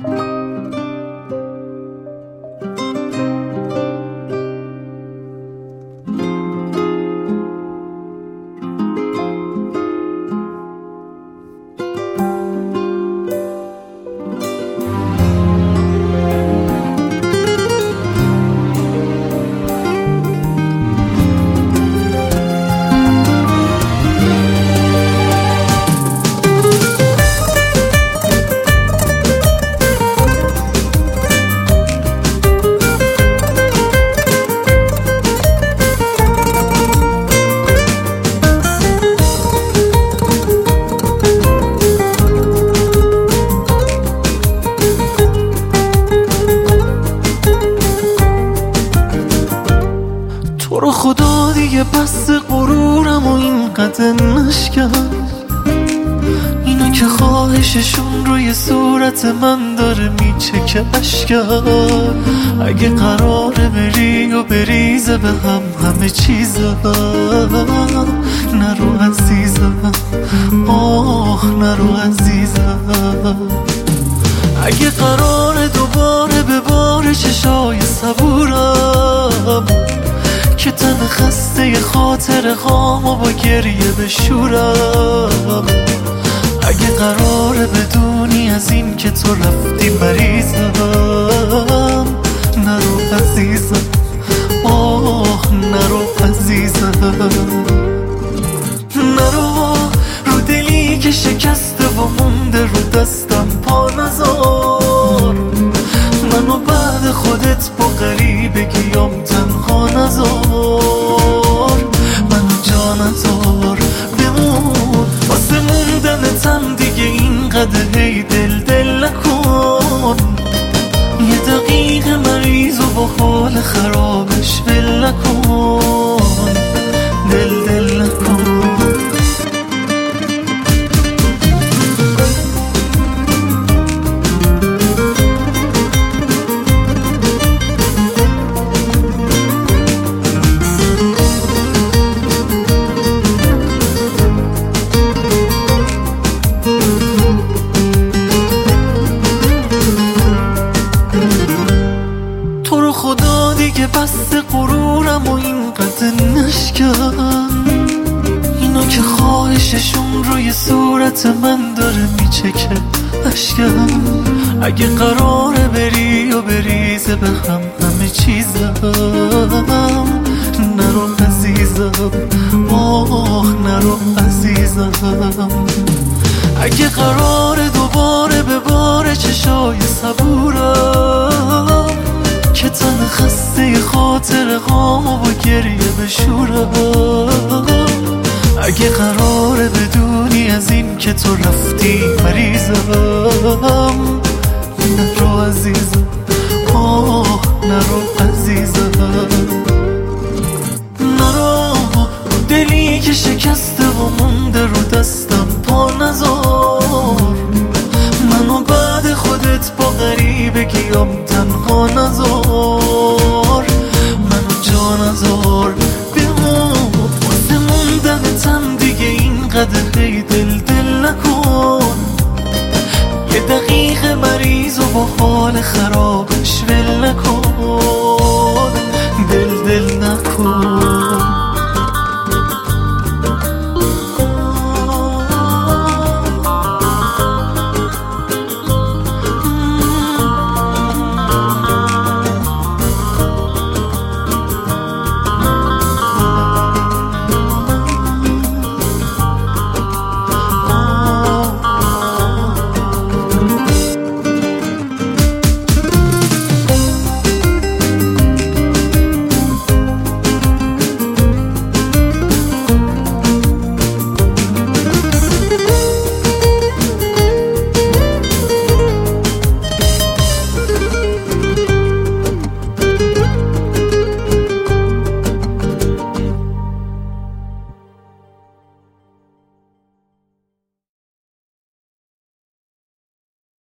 تو رو خدا دیگه بس غرورم و اینقدر نشکن، اینا که خواهششون روی صورت من داره میچکه اشکن. اگه قراره بری و بریزه به هم همه چیزم، نرو عزیزم، آه نرو عزیزم. اگه قراره دوباره به بار چشای صبورم که تن خسته خاطر خامو با گریه بشورم، اگه قراره بدونی از این که تو رفتی مریضم، نرو عزیزم، آه نرو عزیزم. نرو رو دلی که شکسته و مونده رو دستم پا نذار، منو بعد خودت با غریبگیام تنها نذار، منو جا نذار بمون واسه موندنتم دیگه اینقدر هی دل نکن. یه دقیقه مریض و با حال خرابش ول نکن، دل نکن. تو رو خدا دیگه بس غرورم و اینقدر نشکن، اینا که خواهششون روی صورت من داره میچکه اشکن. اگه قراره بری و بریزه به هم همه چیزم، نرو عزیزم، آه نرو عزیزم. اگه قراره دوباره به بار چشای صبورم که تن خسته خاطر غامو با گریه بشورم، اگه قراره بدونی از این که تو رفتی مریضم، نرو عزیزم، آه نرو عزیزم. نرو دلی که شکسته و مونده رو دستم پا نذار، منو بعد خودت با غریبگیام تنها نذار، منو جا نذار بمون واسه موندنتم دیگه اینقدر هی دل نکن. یه دقیقه مریض و با حال خرابش ول نکن.